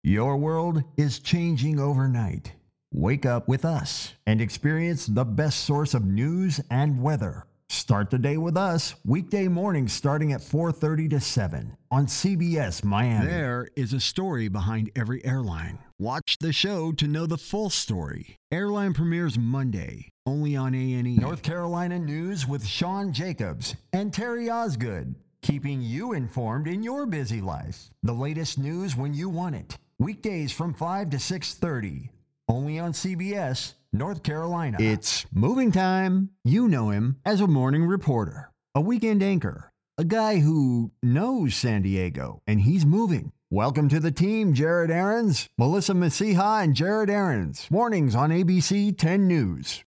Your world is changing overnight. Wake up with us and experience the best source of news and weather. Start the day with us weekday mornings starting at 4:30 to 7 on CBS Miami. There is a story behind every airline. Watch the show to know the full story. Airline premieres Monday, only on A&E. North Carolina News with Sean Jacobs and Terry Osgood, keeping you informed in your busy life. The latest news when you want it. Weekdays from 5 to 6:30, only on CBS, North Carolina. It's moving time. You know him as a morning reporter, a weekend anchor, a guy who knows San Diego, and he's moving. Welcome to the team, Jared Aarons, Melissa Masiha, and Jared Aarons. Mornings on ABC 10 News.